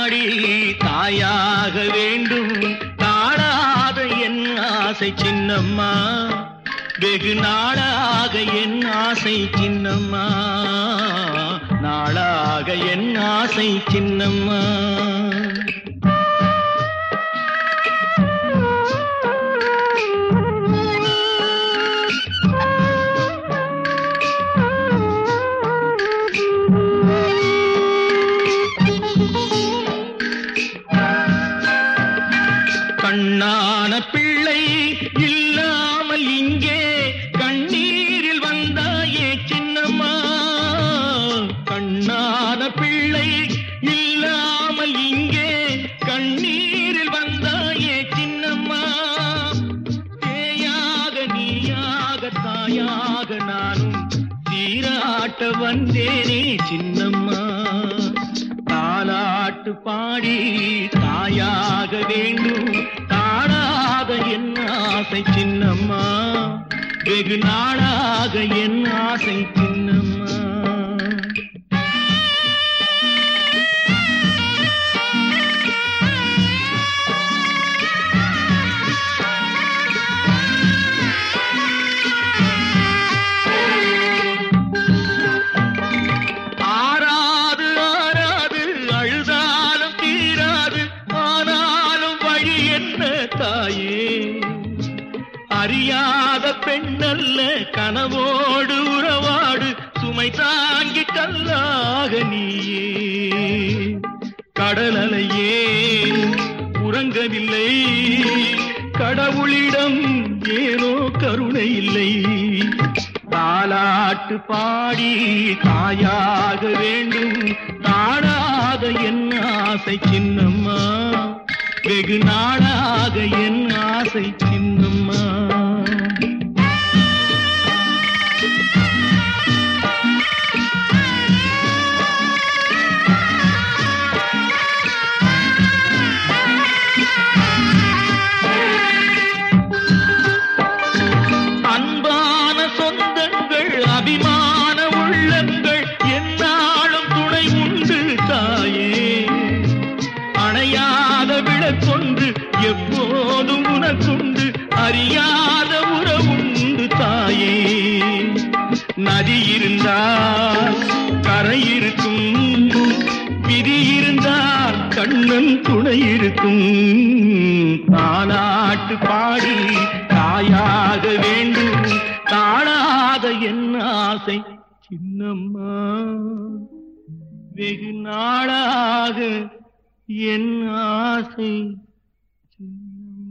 பாடி தாயாக வேண்டும் தாழாத என் ஆசை சின்னம்மா வெகு நாளாக என் ஆசை சின்னம்மா நாளாக என் ஆசை சின்னம்மா கண்ணான பிள்ளை இல்லாமல் இங்கே கண்ணீரில் வந்தாயே சின்னம்மா கண்ணான பிள்ளை இல்லாமல் இங்கே கண்ணீரில் வந்தாயே சின்னம்மா தேயாக நீயாக தாயாக நானும் சீராட்ட வந்தேனே சின்னம்மா தாலாட்டு பாடி தாயாக வேண்டும் தாழாத என் ஆசை சின்னம்மா வெகு நாளாக என் ஆசை சின்னம்மா தாயே அறியாத பெண்ணல்ல கனவோடு உறவாடு சுமை தாங்கி கல்லாக நீயே கடலலையே உறங்கவில்லை கடவுளிடம் ஏனோ கருணை இல்லை தாலாட்டு பாடி தாயாக வேண்டும் தாழாத என் ஆசை சின்னம்மா வெகு நாளாக என் ஆசை சின்னம்மா அன்பான சொந்தங்கள் அபிமான உள்ளங்கள் என்னாலும் துணை உண்டு தாயே அணையாத விளக்கொன்று எப்போதும் உனக்குண்டு அறியாத உறவுண்டு தாயே நதி இருந்தால் கரை இருக்கும் விதி இருந்தால் கண்ணன் துணை இருக்கும் தாலாட்டு பாடி தாயாக வேண்டும் தாழாத என் ஆசை சின்னம்மா வெகு நாளாக என் ஆசை சின்னம்மா